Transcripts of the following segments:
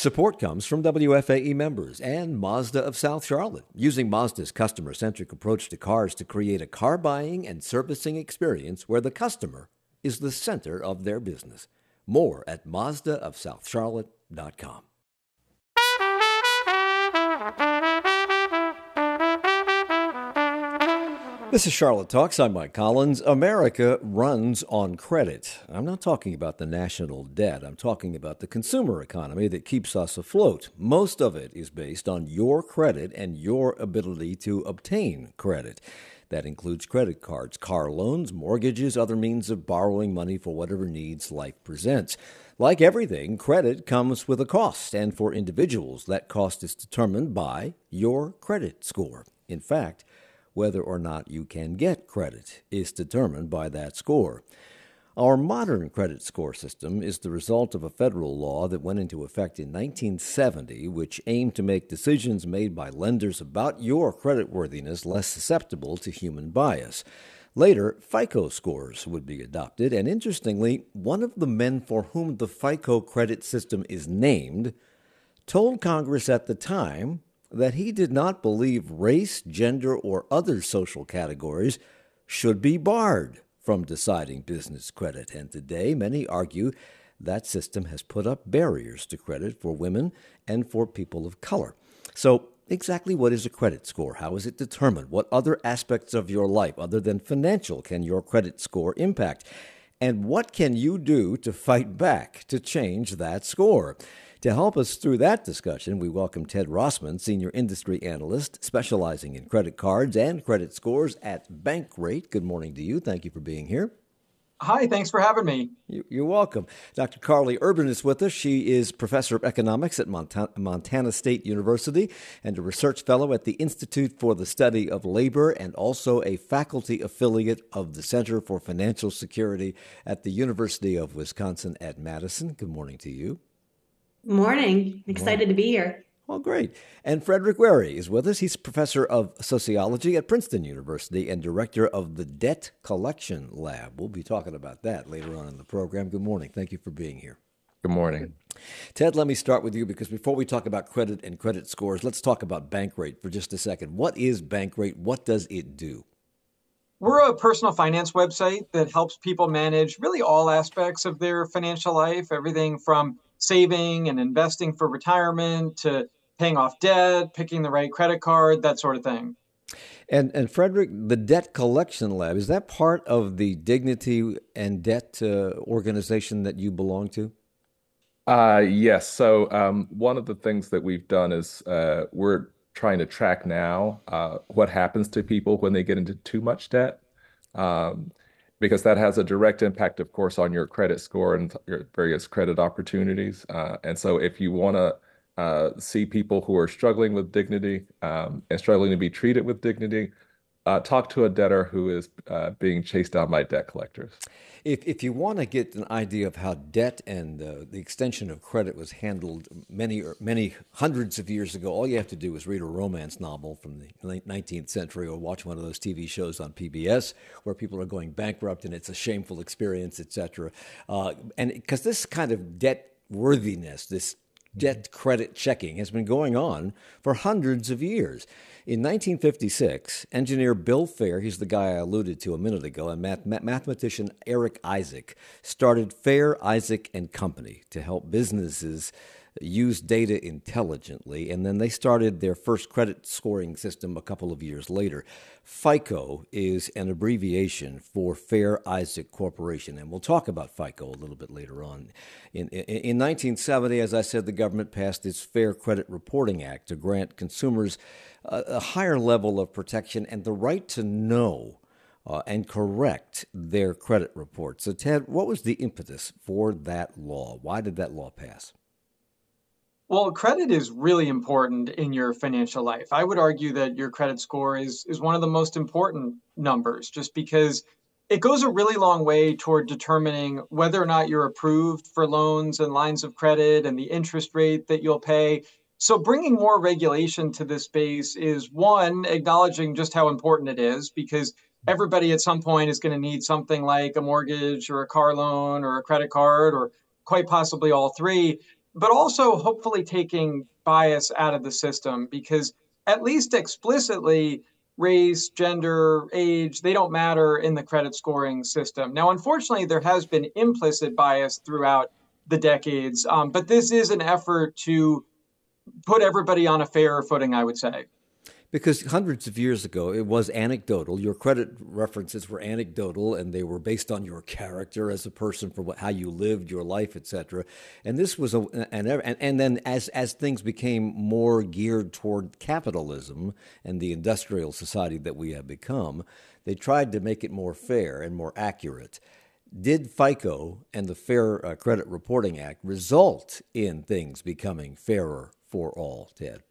Support comes from WFAE members and Mazda of South Charlotte, using Mazda's customer-centric approach to cars to create a car buying and servicing experience where the customer is the center of their business. More at MazdaofSouthCharlotte.com. This is Charlotte Talks. I'm Mike Collins. America runs on credit. I'm not talking about the national debt. I'm talking about the consumer economy that keeps us afloat. Most of it is based on your credit and your ability to obtain credit. That includes credit cards, car loans, mortgages, other means of borrowing money for whatever needs life presents. Like everything, credit comes with a cost, and for individuals, that cost is determined by your credit score. In fact, whether or not you can get credit is determined by that score. Our modern credit score system is the result of a federal law that went into effect in 1970, which aimed to make decisions made by lenders about your creditworthiness less susceptible to human bias. Later, FICO scores would be adopted, and interestingly, one of the men for whom the FICO credit system is named told Congress at the time that he did not believe race, gender, or other social categories should be barred from deciding business credit. And today, many argue that system has put up barriers to credit for women and for people of color. So, exactly what is a credit score? How is it determined? What other aspects of your life, other than financial, can your credit score impact? And what can you do to fight back to change that score? To help us through that discussion, we welcome Ted Rossman, Senior Industry Analyst, specializing in credit cards and credit scores at Bankrate. Good morning to you. Thank you for being here. Hi, thanks for having me. You're welcome. Dr. Carly Urban is with us. She is Professor of Economics at Montana State University and a research fellow at the Institute for the Study of Labor and also a faculty affiliate of the Center for Financial Security at the University of Wisconsin at Madison. Good morning to you. Morning. Excited to be here. Well, great. And Frederick Wehry is with us. He's professor of sociology at Princeton University and director of the Debt Collection Lab. We'll be talking about that later on in the program. Good morning. Thank you for being here. Good morning. Ted, let me start with you because before we talk about credit and credit scores, let's talk about Bankrate for just a second. What is Bankrate? What does it do? We're a personal finance website that helps people manage really all aspects of their financial life, everything from saving and investing for retirement to paying off debt, picking the right credit card, that sort of thing. And Frederick, the Debt Collection Lab, is that part of the Dignity and Debt organization that you belong to? Yes. So one of the things that we've done is we're trying to track now what happens to people when they get into too much debt. Because that has a direct impact, of course, on your credit score and your various credit opportunities. And so if you want to see people who are struggling with dignity and struggling to be treated with dignity, talk to a debtor who is being chased down by debt collectors. If you want to get an idea of how debt and the extension of credit was handled many hundreds of years ago, all you have to do is read a romance novel from the late 19th century or watch one of those TV shows on PBS where people are going bankrupt and it's a shameful experience, etc. And because this kind of debt worthiness, this debt credit checking has been going on for hundreds of years. In 1956, engineer Bill Fair, he's the guy I alluded to a minute ago, and mathematician Eric Isaac started Fair, Isaac and Company to help businesses use data intelligently, and then they started their first credit scoring system a couple of years later. FICO is an abbreviation for Fair Isaac Corporation, and we'll talk about FICO a little bit later on. In 1970, as I said, the government passed its Fair Credit Reporting Act to grant consumers a higher level of protection and the right to know and correct their credit reports. So, Ted, what was the impetus for that law? Why did that law pass? Well, credit is really important in your financial life. I would argue that your credit score is one of the most important numbers, just because it goes a really long way toward determining whether or not you're approved for loans and lines of credit and the interest rate that you'll pay. So bringing more regulation to this space is, one, acknowledging just how important it is, because everybody at some point is going to need something like a mortgage or a car loan or a credit card or quite possibly all three. but also hopefully taking bias out of the system because at least explicitly race, gender, age, they don't matter in the credit scoring system. Now, unfortunately, there has been implicit bias throughout the decades, but this is an effort to put everybody on a fairer footing, I would say. Because hundreds of years ago, it was anecdotal. Your credit references were anecdotal, and they were based on your character as a person, for how you lived your life, etc. And this was and then as things became more geared toward capitalism and the industrial society that we have become, they tried to make it more fair and more accurate. Did FICO and the Fair Credit Reporting Act result in things becoming fairer for all, Ted?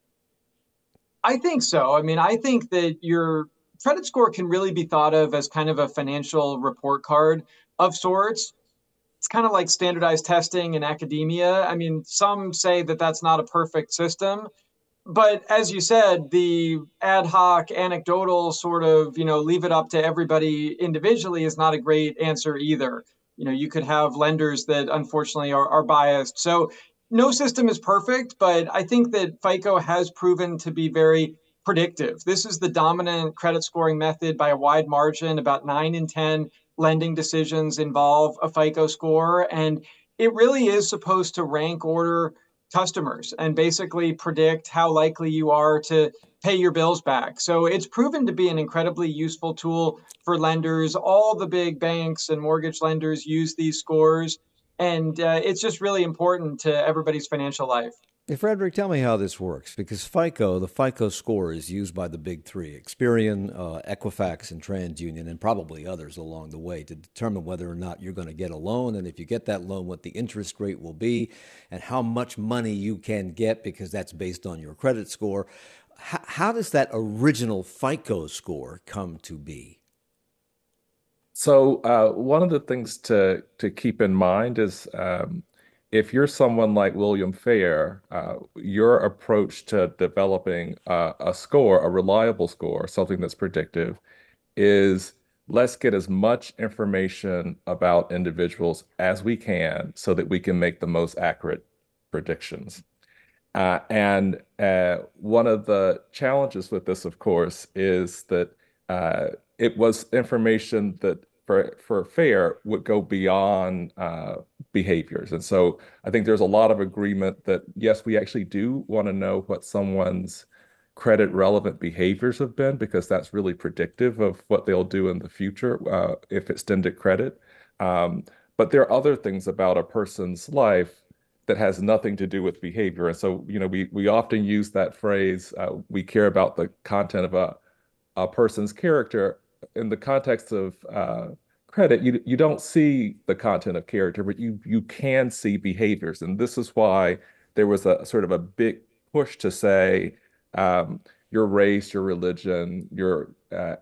I think so. I mean, I think that your credit score can really be thought of as kind of a financial report card of sorts. It's kind of like standardized testing in academia. I mean, some say that that's not a perfect system, but as you said, the ad hoc, anecdotal sort of, leave it up to everybody individually is not a great answer either. You could have lenders that unfortunately are biased. So no system is perfect, but I think that FICO has proven to be very predictive. This is the dominant credit scoring method by a wide margin. About 9 in 10 lending decisions involve a FICO score. And it really is supposed to rank order customers and basically predict how likely you are to pay your bills back. So it's proven to be an incredibly useful tool for lenders. All the big banks and mortgage lenders use these scores, and it's just really important to everybody's financial life. Hey, Frederick, tell me how this works because the FICO score is used by the big three, Experian, Equifax, and TransUnion, and probably others along the way to determine whether or not you're going to get a loan. And if you get that loan, what the interest rate will be and how much money you can get because that's based on your credit score. How does that original FICO score come to be? So one of the things to keep in mind is if you're someone like William Fair, your approach to developing a score, a reliable score, something that's predictive, is let's get as much information about individuals as we can so that we can make the most accurate predictions. And one of the challenges with this, of course, is that it was information that for FAIR would go beyond behaviors. And so I think there's a lot of agreement that, yes, we actually do want to know what someone's credit relevant behaviors have been, because that's really predictive of what they'll do in the future if extended credit. But there are other things about a person's life that has nothing to do with behavior. And so, we often use that phrase, we care about the content of a person's character. In the context of credit, you don't see the content of character, but you can see behaviors. And this is why there was a sort of a big push to say your race, your religion, your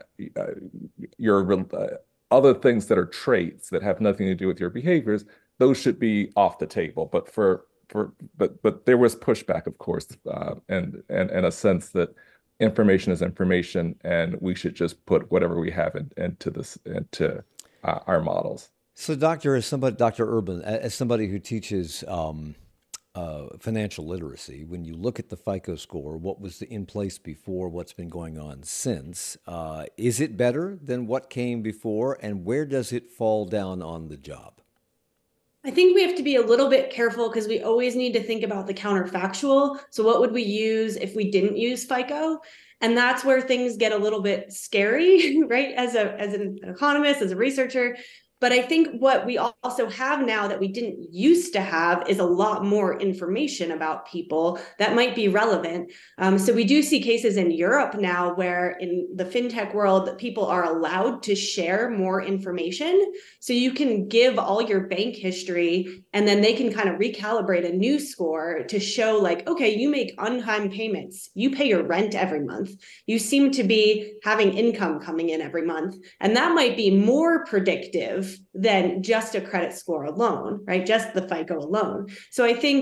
other things that are traits that have nothing to do with your behaviors, those should be off the table. But but there was pushback, of course, and a sense that information is information, and we should just put whatever we have into our models. So, Dr. Urban, as somebody who teaches financial literacy, when you look at the FICO score, what was in place before, what's been going on since, is it better than what came before, and where does it fall down on the job? I think we have to be a little bit careful because we always need to think about the counterfactual. So what would we use if we didn't use FICO? And that's where things get a little bit scary, right? As an economist, as a researcher. But I think what we also have now that we didn't used to have is a lot more information about people that might be relevant. So we do see cases in Europe now where in the fintech world, people are allowed to share more information. So you can give all your bank history and then they can kind of recalibrate a new score to show like, okay, you make on-time payments, you pay your rent every month, you seem to be having income coming in every month. And that might be more predictive than just a credit score alone, right? Just the FICO alone. So I think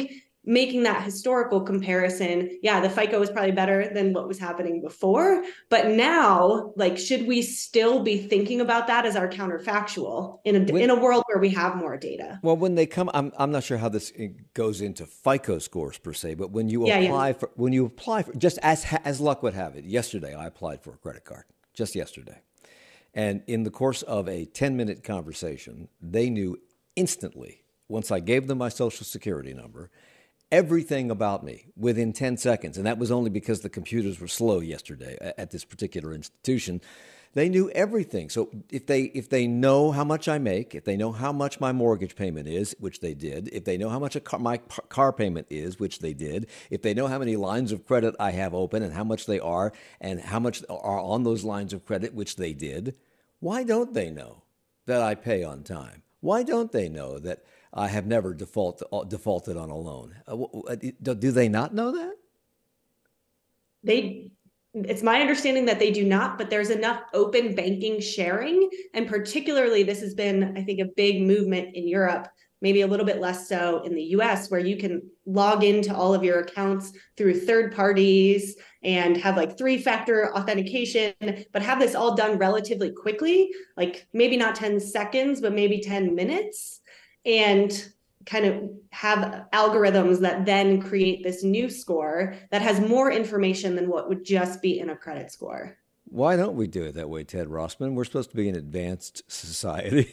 making that historical comparison, yeah, the FICO is probably better than what was happening before. But now, like, should we still be thinking about that as our counterfactual in a world where we have more data? Well, when they come, I'm not sure how this goes into FICO scores per se, but when you apply for, just as luck would have it, yesterday I applied for a credit card, just yesterday. And in the course of a 10-minute conversation, they knew instantly, once I gave them my social security number, everything about me within 10 seconds. And that was only because the computers were slow yesterday at this particular institution. They knew everything. So if they know how much I make, if they know how much my mortgage payment is, which they did, if they know how much my car payment is, which they did, if they know how many lines of credit I have open and how much they are and how much are on those lines of credit, which they did, why don't they know that I pay on time? Why don't they know that I have never defaulted on a loan? Do they not know that? It's my understanding that they do not, but there's enough open banking sharing. And particularly, this has been, I think, a big movement in Europe, maybe a little bit less so in the US, where you can log into all of your accounts through third parties and have like 3-factor authentication, but have this all done relatively quickly, like maybe not 10 seconds, but maybe 10 minutes. And kind of have algorithms that then create this new score that has more information than what would just be in a credit score. Why don't we do it that way, Ted Rossman? We're supposed to be an advanced society.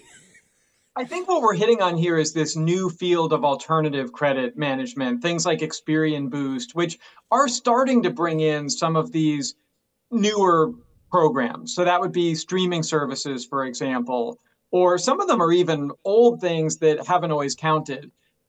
I think what we're hitting on here is this new field of alternative credit management, things like Experian Boost, which are starting to bring in some of these newer programs. So that would be streaming services, for example, or some of them are even old things that haven't always counted.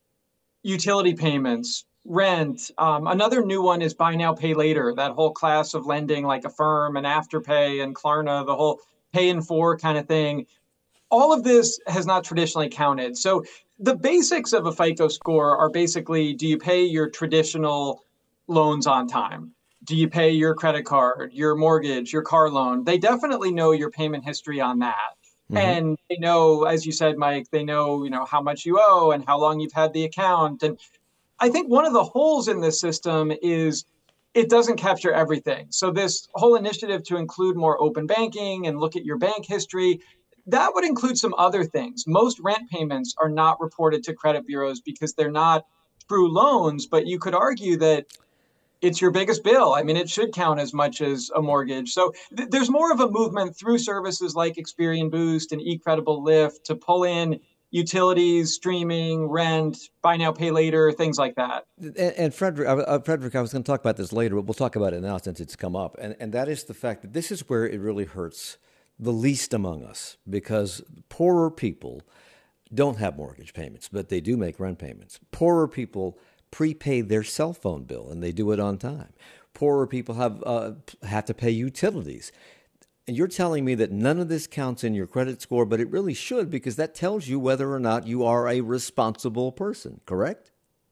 Utility payments, rent. Another new one is buy now, pay later, that whole class of lending like Affirm and Afterpay and Klarna, the whole pay in 4 kind of thing. All of this has not traditionally counted. So the basics of a FICO score are basically, do you pay your traditional loans on time? Do you pay your credit card, your mortgage, your car loan? They definitely know your payment history on that. Mm-hmm. And they know, as you said, Mike, they know, how much you owe and how long you've had the account. And I think one of the holes in this system is it doesn't capture everything. So this whole initiative to include more open banking and look at your bank history, that would include some other things. Most rent payments are not reported to credit bureaus because they're not true loans, but you could argue that it's your biggest bill. I mean, it should count as much as a mortgage. So there's more of a movement through services like Experian Boost and eCredible Lift to pull in utilities, streaming, rent, buy now, pay later, things like that. And Frederick, I was going to talk about this later, but we'll talk about it now since it's come up. And that is the fact that this is where it really hurts the least among us, because poorer people don't have mortgage payments, but they do make rent payments. Poorer people prepay their cell phone bill, and they do it on time. Poorer people have to pay utilities. And you're telling me that none of this counts in your credit score, but it really should, because that tells you whether or not you are a responsible person, correct?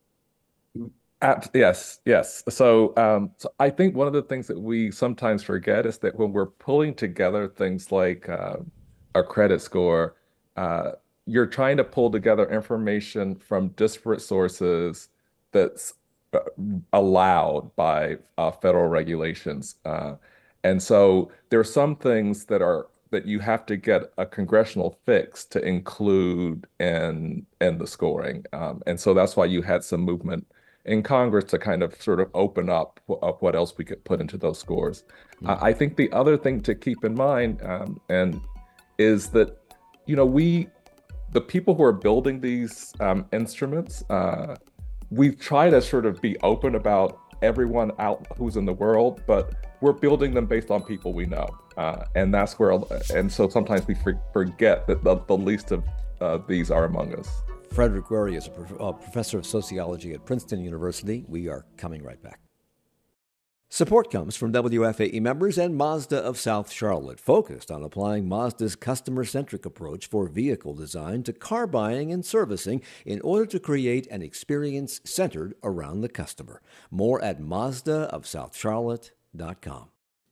Yes. So I think one of the things that we sometimes forget is that when we're pulling together things like a credit score, you're trying to pull together information from disparate sources that's allowed by federal regulations. And so there are some things that you have to get a congressional fix to include in the scoring. And so that's why you had some movement in Congress to kind of sort of open up what else we could put into those scores. Mm-hmm. I think the other thing to keep in mind and is that, the people who are building these instruments, we try to sort of be open about everyone out who's in the world, but we're building them based on people we know. And that's where, and so sometimes we forget that the least of these are among us. Frederick Wehry is a professor of sociology at Princeton University. We are coming right back. Support comes from WFAE members and Mazda of South Charlotte, focused on applying Mazda's customer-centric approach for vehicle design to car buying and servicing in order to create an experience centered around the customer. More at MazdaofSouthCharlotte.com.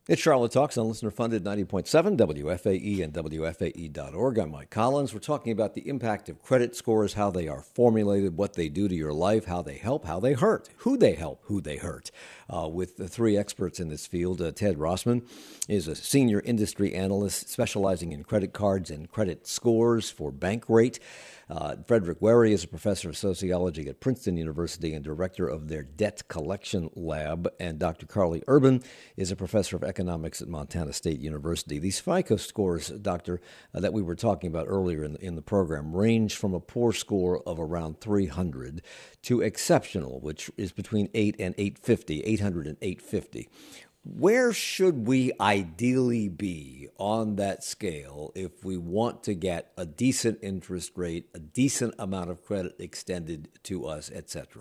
It's Charlotte Talks on listener-funded 90.7 WFAE and WFAE.org. I'm Mike Collins. We're talking about the impact of credit scores, how they are formulated, what they do to your life, how they help, how they hurt, who they help, who they hurt. With the three experts in this field, Ted Rossman is a senior industry analyst specializing in credit cards and credit scores for Bankrate. Frederick Wehry is a professor of sociology at Princeton University and director of their debt collection lab. And Dr. Carly Urban is a professor of economics at Montana State University. These FICO scores, Doctor, that we were talking about earlier in the program, range from a poor score of around 300 to exceptional, which is between 8 and 850, 800 and 850. Where should we ideally be on that scale if we want to get a decent interest rate, a decent amount of credit extended to us, etc.?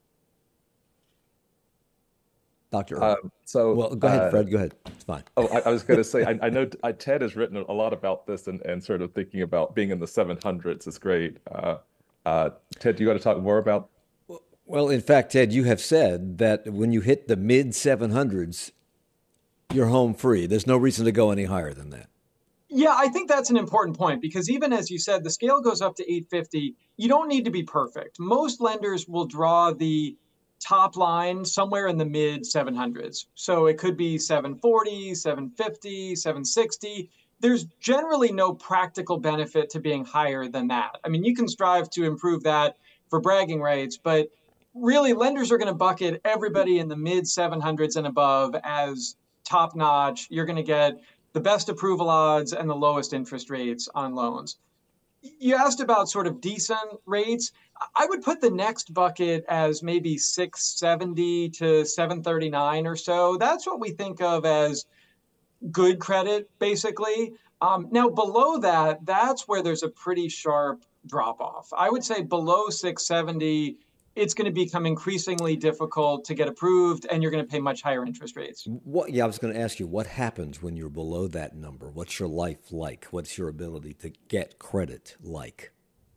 Dr. Well, go ahead, Fred. Go ahead. It's fine. I was going to say, I know Ted has written a lot about this and sort of thinking about being in the 700s is great. Ted, do you want to talk more about? Well, in fact, Ted, you have said that when you hit the mid 700s, you're home free. There's no reason to go any higher than that. Yeah, I think that's an important point because even as you said, the scale goes up to 850. You don't need to be perfect. Most lenders will draw the top line somewhere in the mid 700s. So it could be 740, 750, 760. There's generally no practical benefit to being higher than that. I mean, you can strive to improve that for bragging rights, but really lenders are going to bucket everybody in the mid 700s and above as top notch. You're going to get the best approval odds and the lowest interest rates on loans. You asked about sort of decent rates. I would put the next bucket as maybe 670 to 739 or so. That's what we think of as good credit, basically. Now, below that, that's where there's a pretty sharp drop off. I would say below 670, it's going to become increasingly difficult to get approved, and you're going to pay much higher interest rates. I was going to ask you, what happens when you're below that number? What's your life like? What's your ability to get credit like?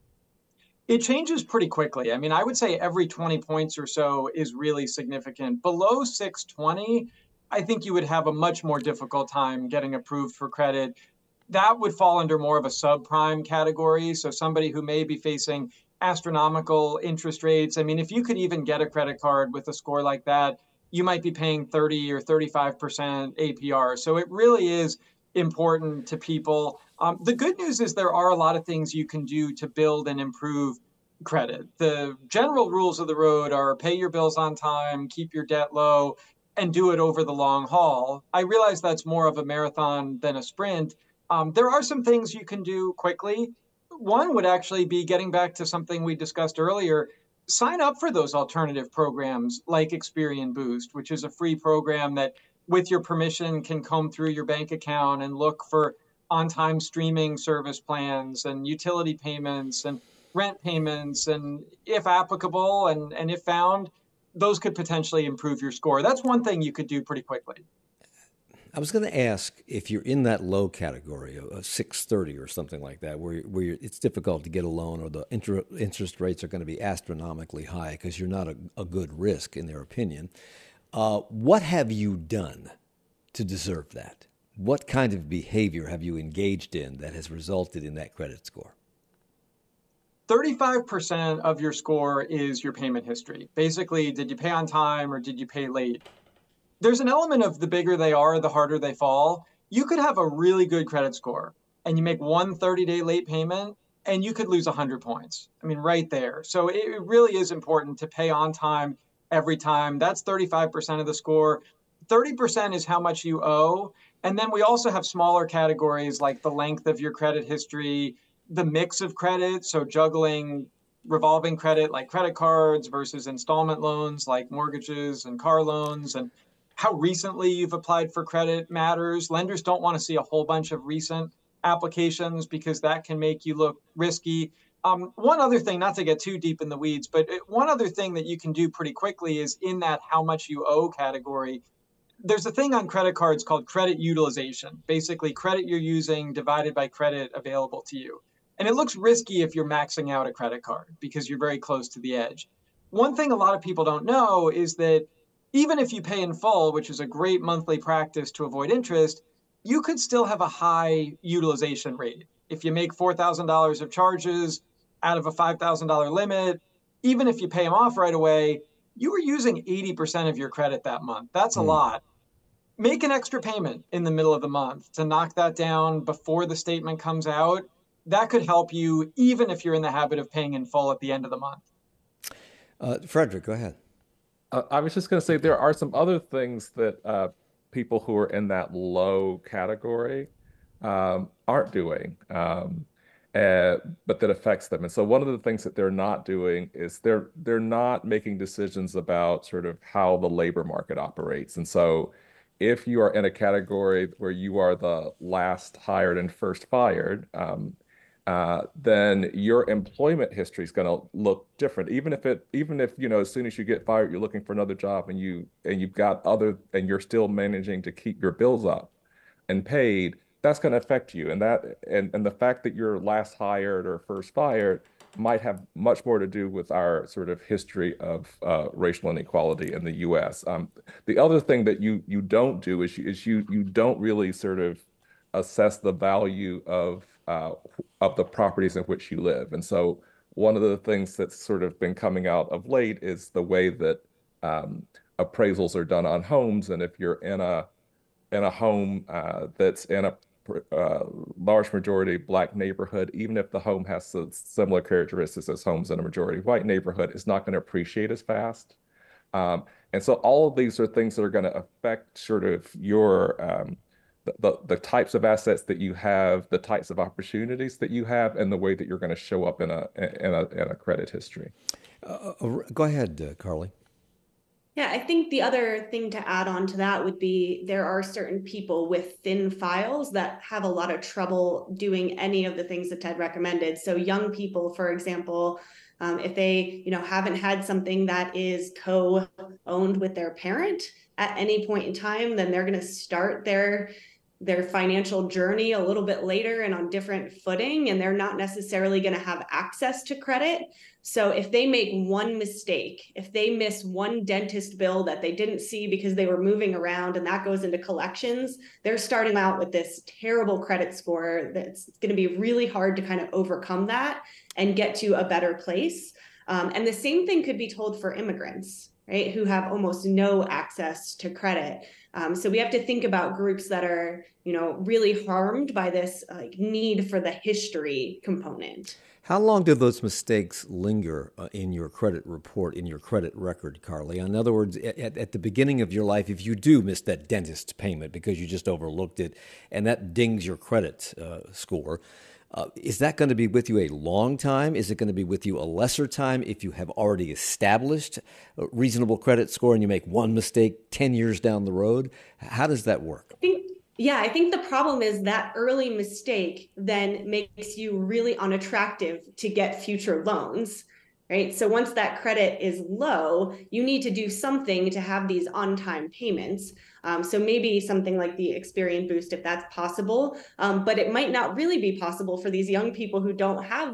It changes pretty quickly. I mean, I would say every 20 points or so is really significant. Below 620, I think you would have a much more difficult time getting approved for credit. That would fall under more of a subprime category. So somebody who may be facing astronomical interest rates. I mean, if you could even get a credit card with a score like that, you might be paying 30 or 35% APR. So it really is important to people. The good news is there are a lot of things you can do to build and improve credit. The general rules of the road are pay your bills on time, keep your debt low, and do it over the long haul. I realize that's more of a marathon than a sprint. There are some things you can do quickly. One would actually be getting back to something we discussed earlier. Sign up for those alternative programs like Experian Boost, which is a free program that, with your permission, can comb through your bank account and look for on-time streaming service plans and utility payments and rent payments, and if applicable and if found, those could potentially improve your score. That's one thing you could do pretty quickly. I was going to ask if you're in that low category, a 630 or something like that, where it's difficult to get a loan or the interest rates are going to be astronomically high because you're not a good risk in their opinion. What have you done to deserve that? What kind of behavior have you engaged in that has resulted in that credit score? 35% of your score is your payment history. Basically, did you pay on time or did you pay late? There's an element of the bigger they are, the harder they fall. You could have a really good credit score and you make one 30-day late payment and you could lose 100 points. I mean, right there. So it really is important to pay on time every time. That's 35% of the score. 30% is how much you owe. And then we also have smaller categories like the length of your credit history, the mix of credit. So juggling revolving credit like credit cards versus installment loans like mortgages and car loans, and how recently you've applied for credit matters. Lenders don't want to see a whole bunch of recent applications because that can make you look risky. One other thing, not to get too deep in the weeds, but one other thing that you can do pretty quickly is in that how much you owe category. There's a thing on credit cards called credit utilization, basically credit you're using divided by credit available to you. And it looks risky if you're maxing out a credit card because you're very close to the edge. One thing a lot of people don't know is that even if you pay in full, which is a great monthly practice to avoid interest, you could still have a high utilization rate. If you make $4,000 of charges out of a $5,000 limit, even if you pay them off right away, you were using 80% of your credit that month. That's a Hmm. lot. Make an extra payment in the middle of the month to knock that down before the statement comes out. That could help you, even if you're in the habit of paying in full at the end of the month. Frederick, go ahead. I was just going to say there are some other things that people who are in that low category aren't doing, but that affects them. And so one of the things that they're not doing is they're not making decisions about sort of how the labor market operates. And so if you are in a category where you are the last hired and first fired, then your employment history is going to look different. Even if, as soon as you get fired, you're looking for another job and you're still managing to keep your bills up and paid, that's going to affect you. And the fact that you're last hired or first fired might have much more to do with our sort of history of racial inequality in the U.S. The other thing that you don't do is you don't really sort of assess the value of the properties in which you live. And so one of the things that's sort of been coming out of late is the way that appraisals are done on homes. And if you're in a home that's in a large majority Black neighborhood, even if the home has similar characteristics as homes in a majority white neighborhood, it's not going to appreciate as fast. And so all of these are things that are going to affect sort of your the types of assets that you have, the types of opportunities that you have, and the way that you're going to show up in a credit history. Go ahead, Carly. Yeah, I think the other thing to add on to that would be there are certain people with thin files that have a lot of trouble doing any of the things that Ted recommended. So young people, for example, if they haven't had something that is co-owned with their parent at any point in time, then they're going to start their financial journey a little bit later and on different footing, and they're not necessarily going to have access to credit. So if they make one mistake, if they miss one dentist bill that they didn't see because they were moving around and that goes into collections, they're starting out with this terrible credit score that's going to be really hard to kind of overcome that and get to a better place. And the same thing could be told for immigrants, right, who have almost no access to credit. So we have to think about groups that are, really harmed by this need for the history component. How long do those mistakes linger in your credit report, in your credit record, Carly? In other words, at the beginning of your life, if you do miss that dentist payment because you just overlooked it, and that dings your credit score, is that going to be with you a long time? Is it going to be with you a lesser time if you have already established a reasonable credit score and you make one mistake 10 years down the road? How does that work? I think the problem is that early mistake then makes you really unattractive to get future loans, right? So once that credit is low, you need to do something to have these on-time payments. So maybe something like the Experian Boost, if that's possible, but it might not really be possible for these young people who don't have,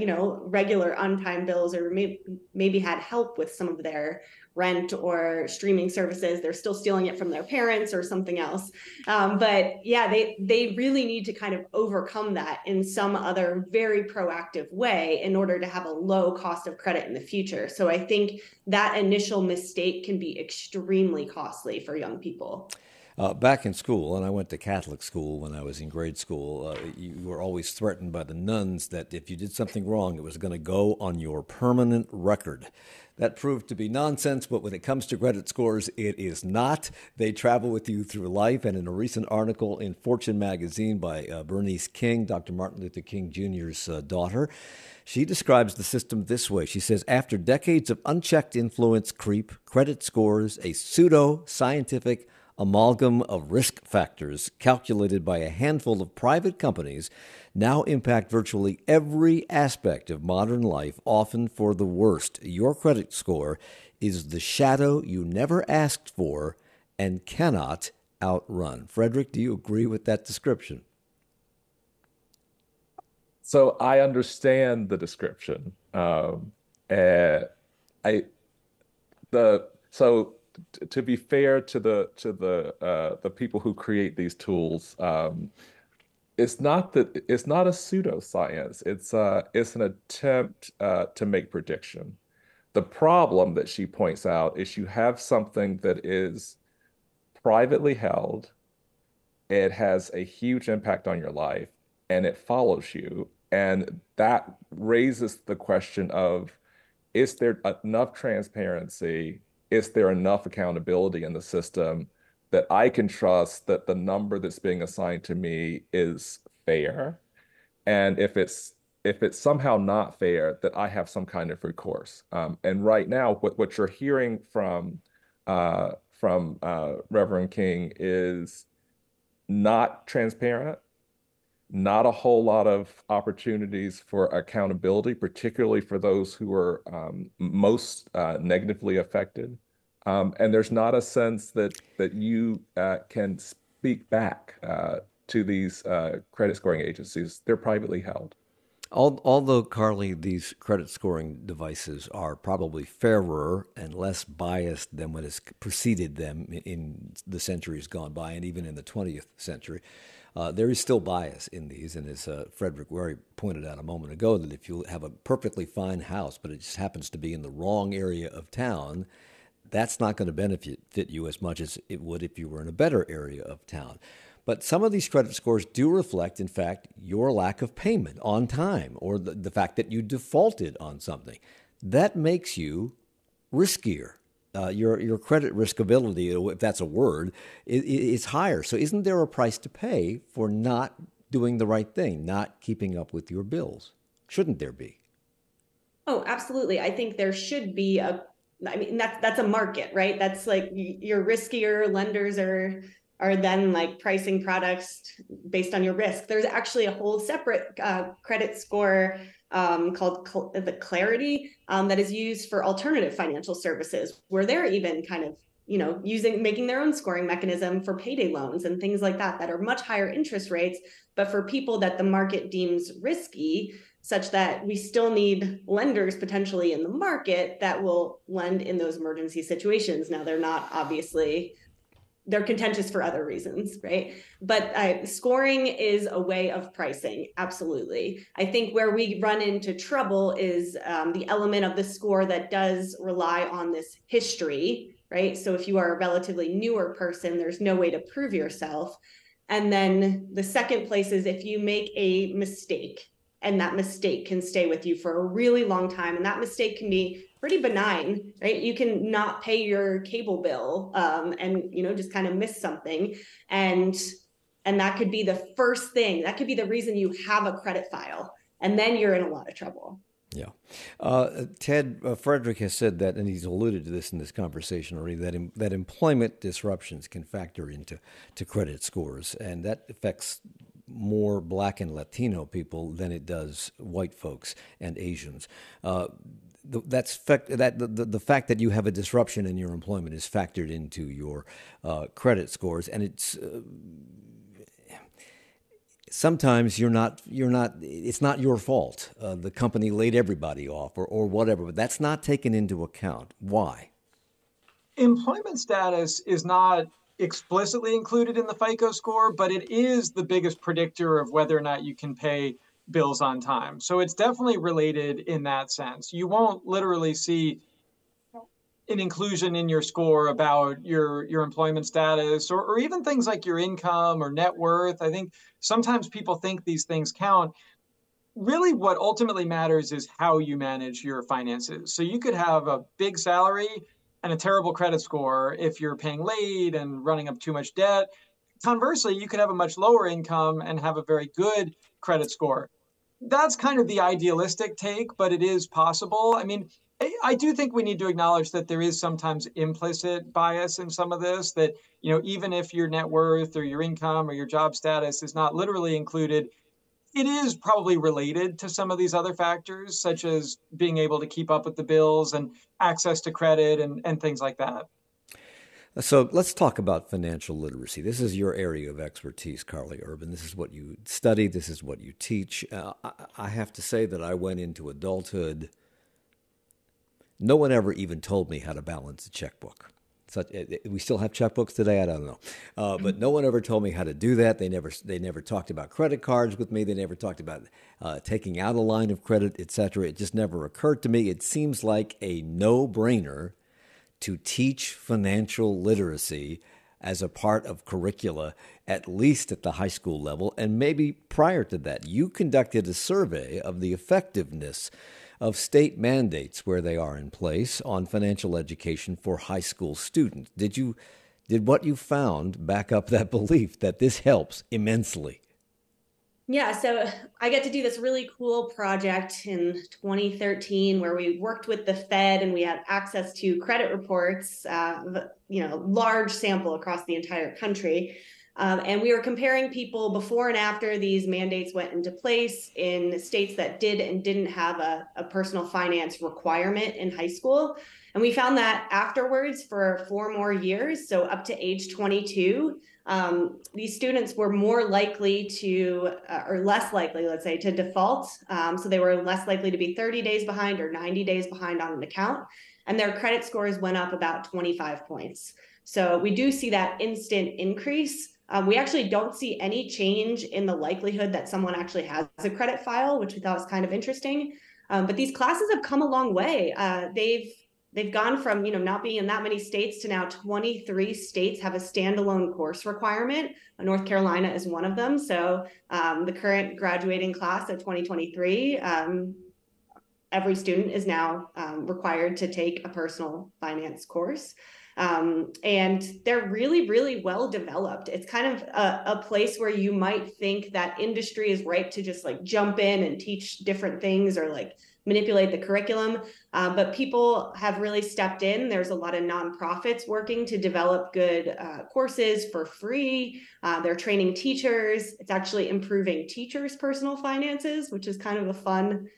regular on-time bills, or maybe had help with some of their rent or streaming services. They're still stealing it from their parents or something else. But yeah, they really need to kind of overcome that in some other very proactive way in order to have a low cost of credit in the future. So I think that initial mistake can be extremely costly for young people. Back in school, and I went to Catholic school when I was in grade school, you were always threatened by the nuns that if you did something wrong, it was going to go on your permanent record. That proved to be nonsense, but when it comes to credit scores, it is not. They travel with you through life. And in a recent article in Fortune magazine by Bernice King, Dr. Martin Luther King Jr.'s daughter, she describes the system this way. She says, after decades of unchecked influence creep, credit scores, a pseudo-scientific amalgam of risk factors calculated by a handful of private companies, now impact virtually every aspect of modern life, often for the worst. Your credit score is the shadow you never asked for and cannot outrun. Frederick, do you agree with that description? So I understand the description. Uh, I the so to be fair to the people who create these tools, it's not a pseudoscience. It's an attempt to make prediction. The problem that she points out is you have something that is privately held, it has a huge impact on your life, and it follows you. And that raises the question of, is there enough transparency? Is there enough accountability in the system that I can trust that the number that's being assigned to me is fair? And if it's somehow not fair, that I have some kind of recourse. And right now, what you're hearing from Reverend King is not transparent, not a whole lot of opportunities for accountability, particularly for those who are most negatively affected. And there's not a sense that you can speak back to these credit scoring agencies. They're privately held. Although, Carly, these credit scoring devices are probably fairer and less biased than what has preceded them in the centuries gone by, and even in the 20th century, there is still bias in these. And as Frederick Wary pointed out a moment ago, that if you have a perfectly fine house, but it just happens to be in the wrong area of town, that's not going to benefit you as much as it would if you were in a better area of town. But some of these credit scores do reflect, in fact, your lack of payment on time, or the fact that you defaulted on something. That makes you riskier. Your credit riskability, if that's a word, is higher. So isn't there a price to pay for not doing the right thing, not keeping up with your bills? Shouldn't there be? Oh, absolutely. I think there should be that's a market, right? That's like you're riskier. Lenders are then like pricing products based on your risk. There's actually a whole separate credit score called the Clarity that is used for alternative financial services, where they're even kind of, making their own scoring mechanism for payday loans and things like that are much higher interest rates, but for people that the market deems risky, such that we still need lenders potentially in the market that will lend in those emergency situations. Now, they're contentious for other reasons, right? But scoring is a way of pricing, absolutely. I think where we run into trouble is the element of the score that does rely on this history, right? So if you are a relatively newer person, there's no way to prove yourself. And then the second place is if you make a mistake, and that mistake can stay with you for a really long time, and that mistake can be pretty benign, right? You can not pay your cable bill and just kind of miss something, and that could be the first thing. That could be the reason you have a credit file, and then you're in a lot of trouble. Yeah. Ted, Frederick has said that, and he's alluded to this in this conversation already, that employment disruptions can factor into credit scores, and that affects more Black and Latino people than it does white folks and Asians. The fact that you have a disruption in your employment is factored into your credit scores, and it's sometimes it's not your fault. The company laid everybody off or whatever, but that's not taken into account. Why? Employment status is not explicitly included in the FICO score, but it is the biggest predictor of whether or not you can pay bills on time. So it's definitely related in that sense. You won't literally see an inclusion in your score about your employment status or even things like your income or net worth. I think sometimes people think these things count. Really, what ultimately matters is how you manage your finances. So you could have a big salary and a terrible credit score if you're paying late and running up too much debt. Conversely, you could have a much lower income and have a very good credit score. That's kind of the idealistic take, but it is possible. I mean, I do think we need to acknowledge that there is sometimes implicit bias in some of this, that, even if your net worth or your income or your job status is not literally included, it is probably related to some of these other factors, such as being able to keep up with the bills and access to credit and things like that. So let's talk about financial literacy. This is your area of expertise, Carly Urban. This is what you study. This is what you teach. I have to say that I went into adulthood. No one ever even told me how to balance a checkbook. We still have checkbooks today. I don't know, but no one ever told me how to do that. They never talked about credit cards with me. They never talked about taking out a line of credit, etc. It just never occurred to me. It seems like a no-brainer to teach financial literacy as a part of curricula, at least at the high school level, and maybe prior to that. You conducted a survey of the effectiveness of state mandates where they are in place on financial education for high school students. Did what you found back up that belief that this helps immensely? Yeah, so I get to do this really cool project in 2013 where we worked with the Fed and we had access to credit reports, large sample across the entire country. And we were comparing people before and after these mandates went into place in states that did and didn't have a personal finance requirement in high school. And we found that afterwards for 4 more years, so up to age 22, these students were more likely to, or less likely, let's say, to default. So they were less likely to be 30 days behind or 90 days behind on an account. And their credit scores went up about 25 points. So we do see that instant increase. We actually don't see any change in the likelihood that someone actually has a credit file, which we thought was kind of interesting. But these classes have come a long way. They've gone from not being in that many states to now 23 states have a standalone course requirement. North Carolina is one of them. So the current graduating class of 2023, every student is now required to take a personal finance course. And they're really, really well developed. It's kind of a place where you might think that industry is ripe to just like jump in and teach different things or like manipulate the curriculum. But people have really stepped in. There's a lot of nonprofits working to develop good courses for free. They're training teachers. It's actually improving teachers' personal finances, which is kind of a fun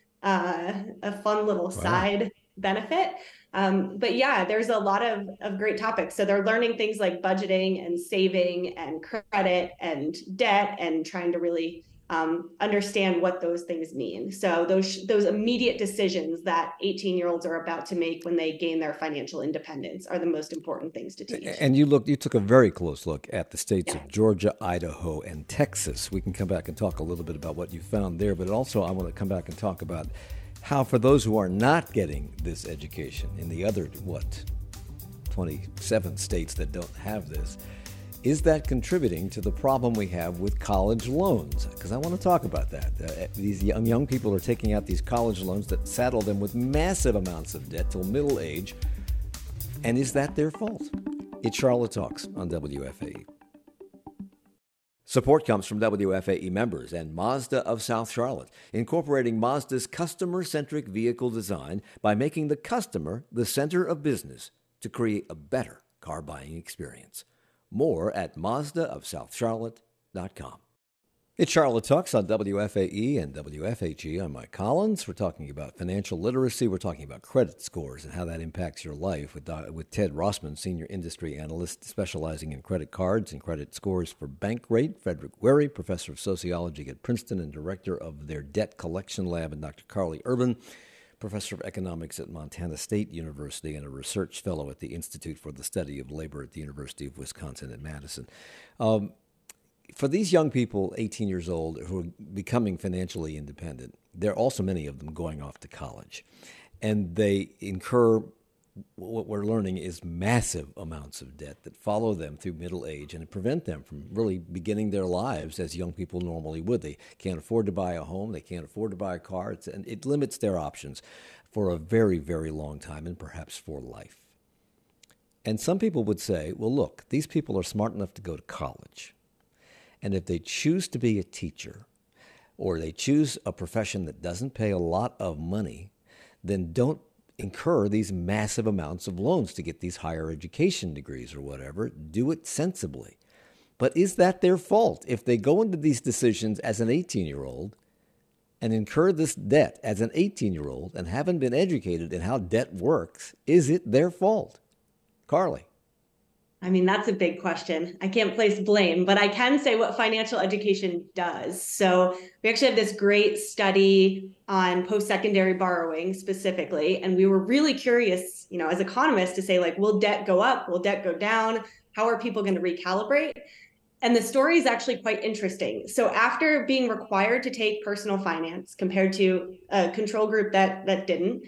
little side benefit. But yeah, there's a lot of great topics. So they're learning things like budgeting and saving and credit and debt and trying to really understand what those things mean. So those immediate decisions that 18-year-olds are about to make when they gain their financial independence are the most important things to teach. And you took a very close look at the states of Georgia, Idaho, and Texas. We can come back and talk a little bit about what you found there, but also I want to come back and talk about how for those who are not getting this education in the other, 27 states that don't have this, is that contributing to the problem we have with college loans? Because I want to talk about that. These young people are taking out these college loans that saddle them with massive amounts of debt till middle age. And is that their fault? It's Charlotte Talks on WFAE. Support comes from WFAE members and Mazda of South Charlotte, incorporating Mazda's customer-centric vehicle design by making the customer the center of business to create a better car buying experience. More at MazdaofSouthCharlotte.com. It's Charlotte Talks on WFAE and WFHE. I'm Mike Collins. We're talking about financial literacy. We're talking about credit scores and how that impacts your life with Ted Rossman, Senior Industry Analyst specializing in credit cards and credit scores for Bankrate, Frederick Wary, Professor of Sociology at Princeton and Director of their Debt Collection Lab, and Dr. Carly Urban, Professor of Economics at Montana State University and a Research Fellow at the Institute for the Study of Labor at the University of Wisconsin at Madison. For these young people, 18 years old, who are becoming financially independent, there are also many of them going off to college. And they incur, what we're learning is massive amounts of debt that follow them through middle age and prevent them from really beginning their lives as young people normally would. They can't afford to buy a home. They can't afford to buy a car. And it limits their options for a very, very long time and perhaps for life. And some people would say, well, look, these people are smart enough to go to college. And if they choose to be a teacher or they choose a profession that doesn't pay a lot of money, then don't incur these massive amounts of loans to get these higher education degrees or whatever. Do it sensibly. But is that their fault? If they go into these decisions as an 18-year-old and incur this debt as an 18-year-old and haven't been educated in how debt works, is it their fault? Carly. I mean, that's a big question. I can't place blame, but I can say what financial education does. So we actually have this great study on post-secondary borrowing specifically, and we were really curious, as economists to say, like, will debt go up? Will debt go down? How are people going to recalibrate? And the story is actually quite interesting. So after being required to take personal finance compared to a control group that didn't,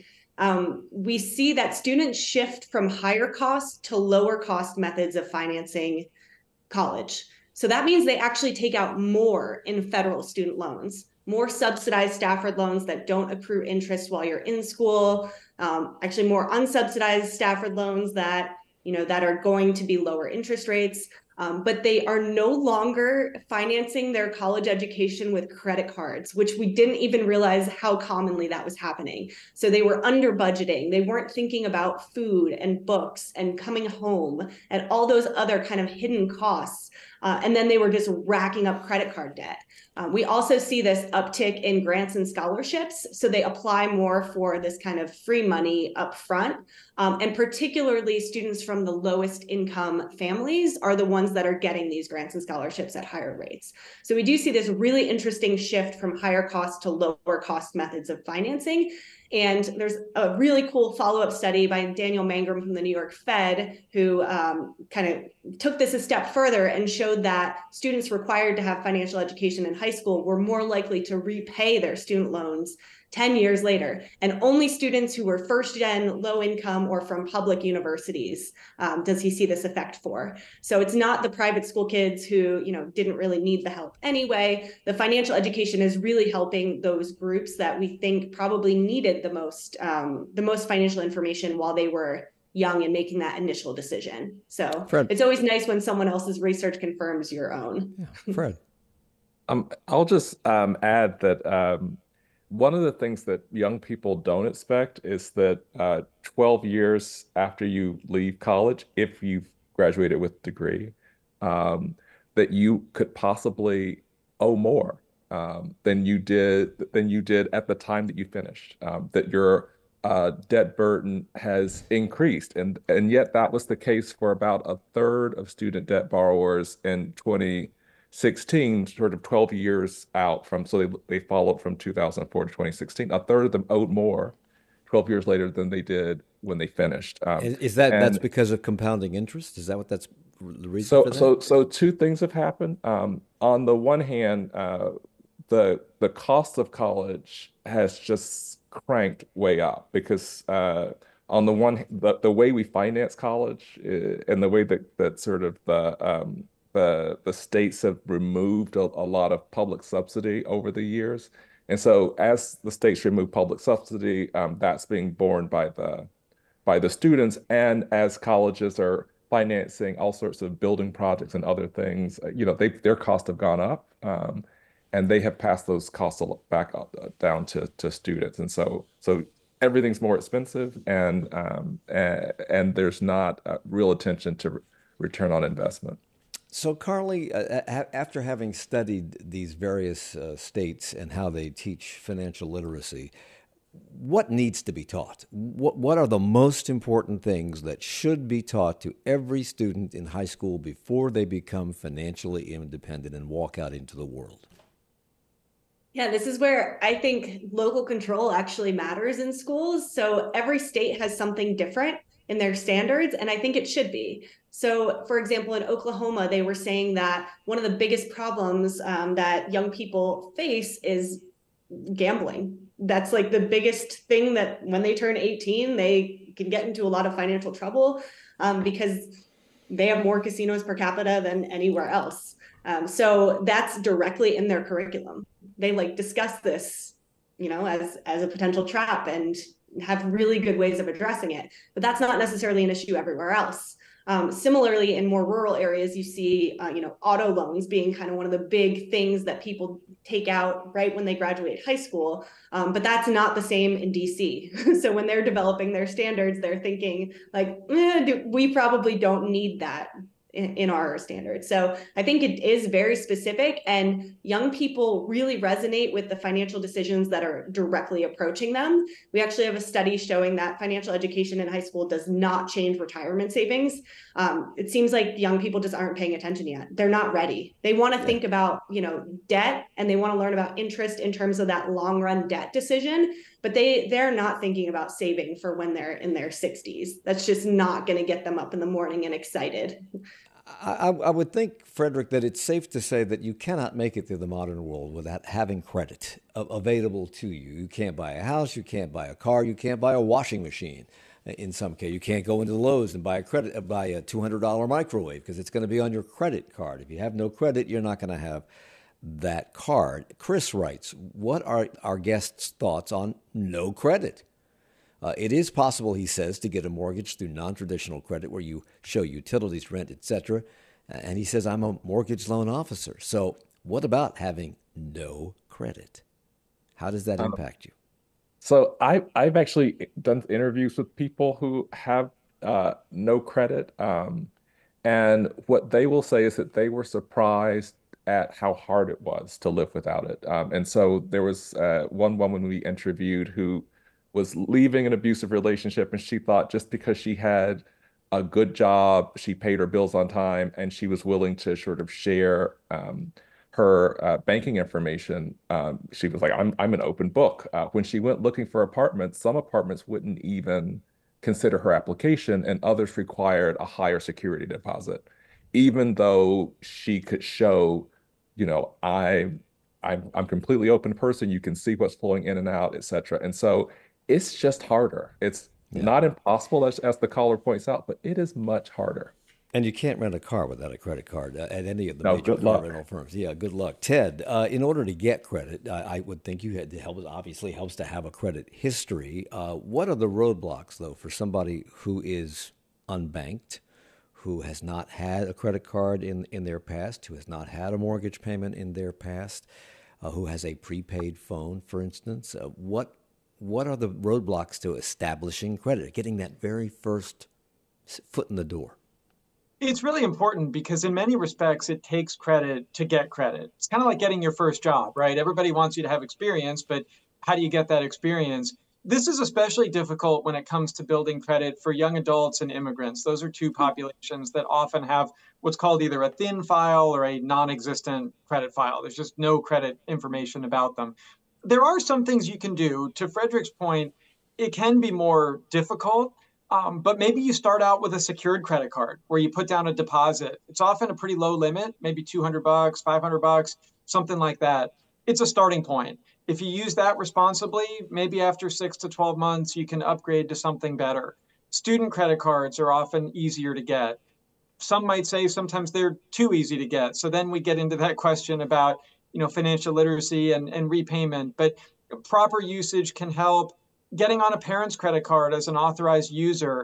we see that students shift from higher cost to lower cost methods of financing college. So that means they actually take out more in federal student loans, more subsidized Stafford loans that don't accrue interest while you're in school, actually more unsubsidized Stafford loans that are going to be lower interest rates. But they are no longer financing their college education with credit cards, which we didn't even realize how commonly that was happening. So they were under budgeting. They weren't thinking about food and books and coming home and all those other kind of hidden costs. And then they were just racking up credit card debt. We also see this uptick in grants and scholarships. So they apply more for this kind of free money up front. And particularly students from the lowest income families are the ones that are getting these grants and scholarships at higher rates. So we do see this really interesting shift from higher cost to lower cost methods of financing. And there's a really cool follow-up study by Daniel Mangrum from the New York Fed, who kind of took this a step further and showed that students required to have financial education in high school were more likely to repay their student loans 10 years later. And only students who were first gen, low income, or from public universities does he see this effect for. So it's not the private school kids who didn't really need the help anyway. The financial education is really helping those groups that we think probably needed the most financial information while they were young and making that initial decision. So Fred. It's always nice when someone else's research confirms your own. Yeah. Fred. I'll just add that one of the things that young people don't expect is that 12 years after you leave college, if you've graduated with a degree, that you could possibly owe more than you did at the time that you finished. That your debt burden has increased, and yet that was the case for about a third of student debt borrowers in 2016, sort of 12 years out from, so they followed from 2004 to 2016. A third of them owed more 12 years later than they did when they finished. Is that's because of compounding interest? Is that what that's the reason for that? So two things have happened. On the one hand, the cost of college has just cranked way up because on the one, the way we finance college and the way that sort of the states have removed a lot of public subsidy over the years. And so as the states remove public subsidy, that's being borne by the students. And as colleges are financing all sorts of building projects and other things, their costs have gone up. And they have passed those costs back down to students. And so everything's more expensive, and there's not real attention to return on investment. So, Carly, after having studied these various states and how they teach financial literacy, what needs to be taught? What are the most important things that should be taught to every student in high school before they become financially independent and walk out into the world? Yeah, this is where I think local control actually matters in schools. So every state has something different in their standards, and I think it should be. So, for example, in Oklahoma, they were saying that one of the biggest problems that young people face is gambling. That's like the biggest thing, that when they turn 18, they can get into a lot of financial trouble because they have more casinos per capita than anywhere else. So that's directly in their curriculum. They discuss this, as a potential trap and have really good ways of addressing it. But that's not necessarily an issue everywhere else. Similarly, in more rural areas, you see, auto loans being kind of one of the big things that people take out right when they graduate high school. But that's not the same in DC. So when they're developing their standards, they're thinking we probably don't need that in our standards. So I think it is very specific, and young people really resonate with the financial decisions that are directly approaching them. We actually have a study showing that financial education in high school does not change retirement savings. It seems like young people just aren't paying attention yet. They're not ready. They want to think about, debt, and they want to learn about interest in terms of that long run debt decision, but they're not thinking about saving for when they're in their 60s. That's just not going to get them up in the morning and excited. I would think, Frederick, that it's safe to say that you cannot make it through the modern world without having credit available to you. You can't buy a house, you can't buy a car, you can't buy a washing machine. In some case, you can't go into Lowe's and buy a $200 microwave because it's going to be on your credit card. If you have no credit, you're not going to have that card. Chris writes, what are our guests' thoughts on no credit? It is possible, he says, to get a mortgage through non-traditional credit where you show utilities, rent, etc. And he says, I'm a mortgage loan officer. So what about having no credit? How does that impact you? So I've actually done interviews with people who have no credit, and what they will say is that they were surprised at how hard it was to live without it. And so there was one woman we interviewed who was leaving an abusive relationship, and she thought just because she had a good job, she paid her bills on time, and she was willing to sort of share her banking information. She was like, I'm an open book. When she went looking for apartments, some apartments wouldn't even consider her application, and others required a higher security deposit, even though she could show, I'm completely open person. You can see what's flowing in and out, et cetera. And so it's just harder. It's not impossible, as the caller points out, but it is much harder. And you can't rent a car without a credit card at any of the No, major good car luck. rental firms. Yeah, good luck. Ted, in order to get credit, I would think you had to help. Obviously, helps to have a credit history. What are the roadblocks, though, for somebody who is unbanked, who has not had a credit card in their past, who has not had a mortgage payment in their past, who has a prepaid phone, for instance? What are the roadblocks to establishing credit, getting that very first foot in the door? It's really important because in many respects, it takes credit to get credit. It's kind of like getting your first job, right? Everybody wants you to have experience, but how do you get that experience? This is especially difficult when it comes to building credit for young adults and immigrants. Those are two populations that often have what's called either a thin file or a non-existent credit file. There's just no credit information about them. There are some things you can do. To Frederick's point, it can be more difficult, but maybe you start out with a secured credit card where you put down a deposit. It's often a pretty low limit, maybe $200, $500, something like that. It's a starting point. If you use that responsibly, maybe after 6 to 12 months, you can upgrade to something better. Student credit cards are often easier to get. Some might say sometimes they're too easy to get. So then we get into that question about, financial literacy and repayment. But proper usage can help. Getting on a parent's credit card as an authorized user.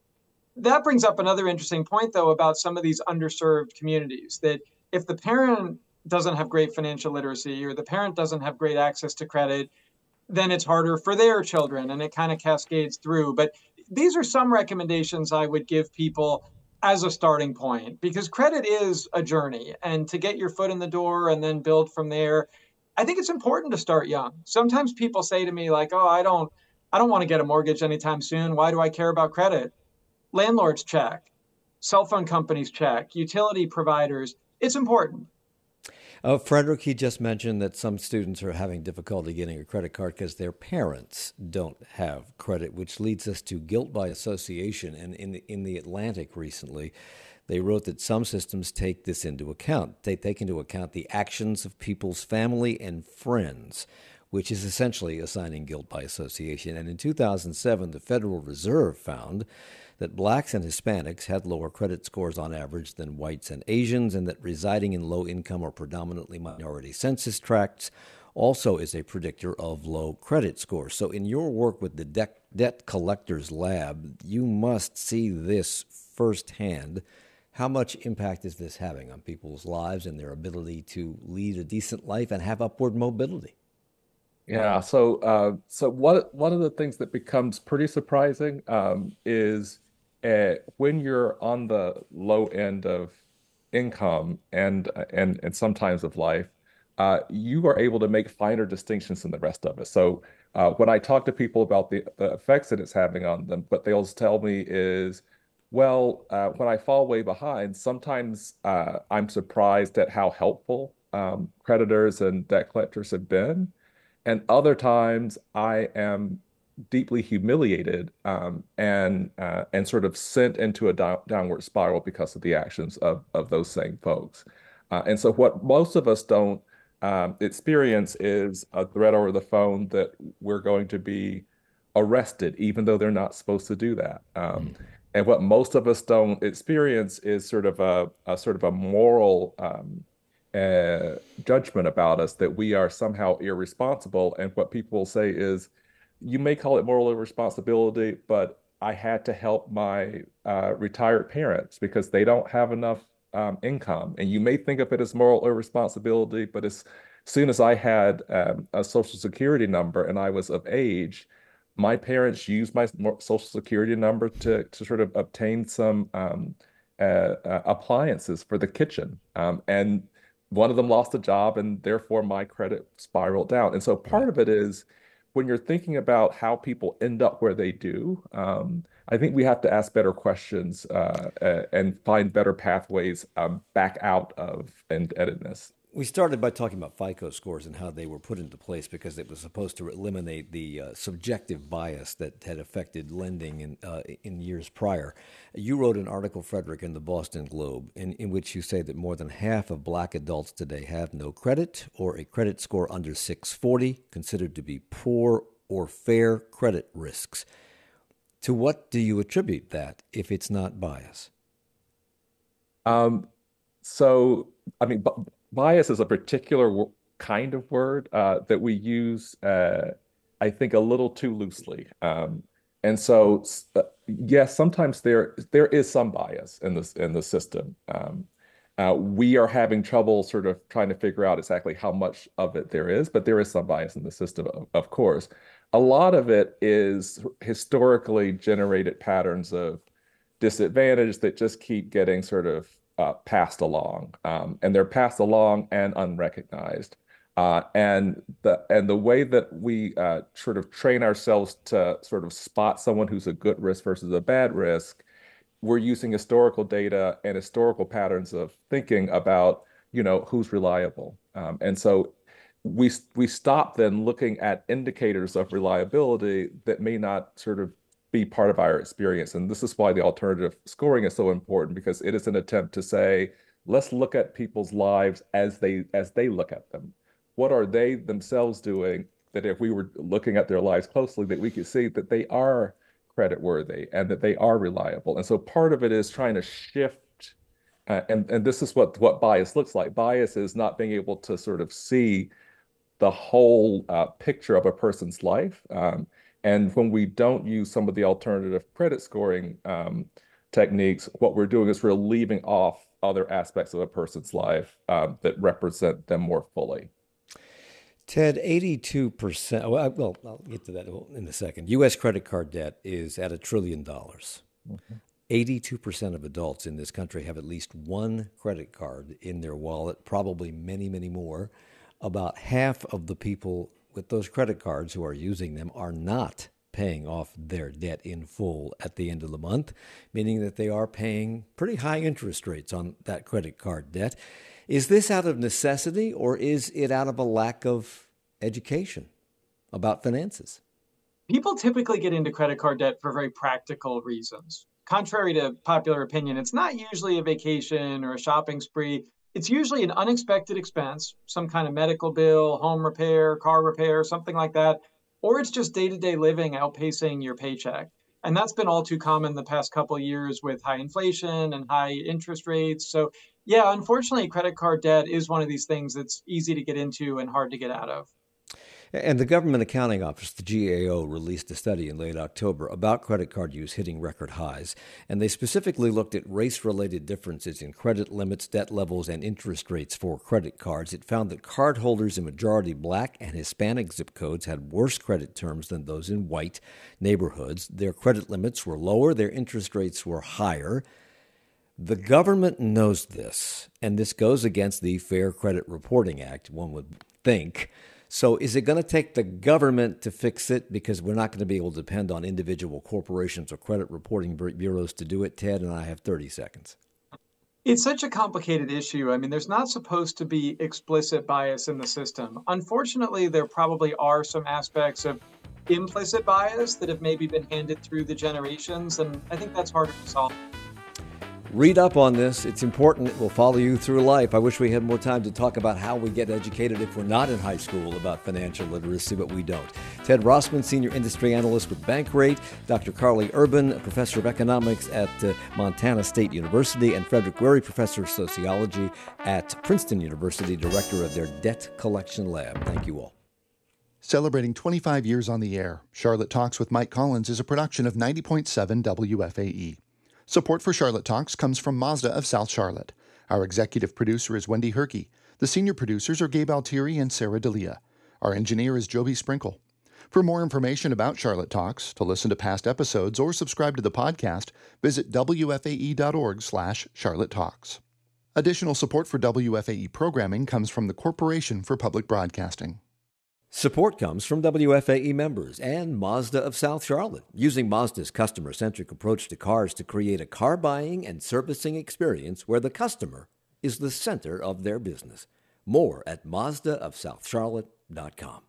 That brings up another interesting point, though, about some of these underserved communities, that if the parent doesn't have great financial literacy or the parent doesn't have great access to credit, then it's harder for their children and it kind of cascades through. But these are some recommendations I would give people as a starting point, because credit is a journey, and to get your foot in the door and then build from there, I think it's important to start young. Sometimes people say to me like, "Oh, I don't want to get a mortgage anytime soon. Why do I care about credit?" Landlords check, cell phone companies check, utility providers. It's important. Frederick, he just mentioned that some students are having difficulty getting a credit card because their parents don't have credit, which leads us to guilt by association. And in the Atlantic recently, they wrote that some systems take this into account. They take into account the actions of people's family and friends, which is essentially assigning guilt by association. And in 2007, the Federal Reserve found that blacks and Hispanics had lower credit scores on average than whites and Asians, and that residing in low-income or predominantly minority census tracts also is a predictor of low credit scores. So in your work with the Debt Collectors Lab, you must see this firsthand. How much impact is this having on people's lives and their ability to lead a decent life and have upward mobility? Yeah, so one of the things that becomes pretty surprising is when you're on the low end of income and sometimes of life, you are able to make finer distinctions than the rest of us. So when I talk to people about the effects that it's having on them, what they'll tell me is, well, when I fall way behind, sometimes I'm surprised at how helpful creditors and debt collectors have been. And other times I am deeply humiliated and sort of sent into a downward spiral because of the actions of those same folks. And so what most of us don't experience is a threat over the phone that we're going to be arrested, even though they're not supposed to do that. And what most of us don't experience is sort of a sort of a moral judgment about us that we are somehow irresponsible. And what people will say is, you may call it moral irresponsibility, but I had to help my retired parents because they don't have enough income. And you may think of it as moral irresponsibility, but as soon as I had a Social Security number and I was of age, my parents used my Social Security number to sort of obtain some appliances for the kitchen. And one of them lost a job, and therefore my credit spiraled down. And so Right. part of it is when you're thinking about how people end up where they do, I think we have to ask better questions and find better pathways back out of indebtedness. We started by talking about FICO scores and how they were put into place because it was supposed to eliminate the subjective bias that had affected lending in years prior. You wrote an article, Frederick, in the Boston Globe, in which you say that more than half of black adults today have no credit or a credit score under 640, considered to be poor or fair credit risks. To what do you attribute that if it's not bias? Um, so, I mean, bias is a particular kind of word that we use, I think, a little too loosely. And so, yes, sometimes there is some bias in the system. We are having trouble sort of trying to figure out exactly how much of it there is, but there is some bias in the system, of course. A lot of it is historically generated patterns of disadvantage that just keep getting sort of passed along, and they're passed along and unrecognized. And the way that we sort of train ourselves to sort of spot someone who's a good risk versus a bad risk, we're using historical data and historical patterns of thinking about, who's reliable. And so we stop then looking at indicators of reliability that may not sort of be part of our experience. And this is why the alternative scoring is so important, because it is an attempt to say, let's look at people's lives as they look at them. What are they themselves doing that if we were looking at their lives closely, that we could see that they are credit worthy and that they are reliable. And so part of it is trying to shift, and this is what bias looks like. Bias is not being able to sort of see the whole picture of a person's life. And when we don't use some of the alternative credit scoring techniques, what we're doing is we're leaving off other aspects of a person's life that represent them more fully. Ted, 82%, well, I'll get to that in a second. U.S. credit card debt is at $1 trillion. Mhm. 82% of adults in this country have at least one credit card in their wallet, probably many, many more. About half of the people with those credit cards who are using them are not paying off their debt in full at the end of the month, meaning that they are paying pretty high interest rates on that credit card debt. Is this out of necessity or is it out of a lack of education about finances? People typically get into credit card debt for very practical reasons. Contrary to popular opinion, it's not usually a vacation or a shopping spree. It's usually an unexpected expense, some kind of medical bill, home repair, car repair, something like that, or it's just day-to-day living outpacing your paycheck. And that's been all too common the past couple of years with high inflation and high interest rates. So, yeah, unfortunately, credit card debt is one of these things that's easy to get into and hard to get out of. And the Government Accounting Office, the GAO, released a study in late October about credit card use hitting record highs. And they specifically looked at race-related differences in credit limits, debt levels, and interest rates for credit cards. It found that cardholders in majority Black and Hispanic zip codes had worse credit terms than those in white neighborhoods. Their credit limits were lower, their interest rates were higher. The government knows this, and this goes against the Fair Credit Reporting Act, one would think. So is it going to take the government to fix it? Because we're not going to be able to depend on individual corporations or credit reporting bureaus to do it, Ted, and I have 30 seconds. It's such a complicated issue. I mean, there's not supposed to be explicit bias in the system. Unfortunately, there probably are some aspects of implicit bias that have maybe been handed through the generations, and I think that's harder to solve. Read up on this. It's important. It will follow you through life. I wish we had more time to talk about how we get educated if we're not in high school about financial literacy, but we don't. Ted Rossman, Senior Industry Analyst with Bankrate, Dr. Carly Urban, Professor of Economics at Montana State University, and Frederick Wehry, Professor of Sociology at Princeton University, Director of their Debt Collection Lab. Thank you all. Celebrating 25 years on the air, Charlotte Talks with Mike Collins is a production of 90.7 WFAE. Support for Charlotte Talks comes from Mazda of South Charlotte. Our executive producer is Wendy Herkey. The senior producers are Gabe Altieri and Sarah D'Elia. Our engineer is Joby Sprinkle. For more information about Charlotte Talks, to listen to past episodes, or subscribe to the podcast, visit wfae.org/Charlotte Talks. Additional support for WFAE programming comes from the Corporation for Public Broadcasting. Support comes from WFAE members and Mazda of South Charlotte, using Mazda's customer-centric approach to cars to create a car buying and servicing experience where the customer is the center of their business. More at MazdaofSouthCharlotte.com.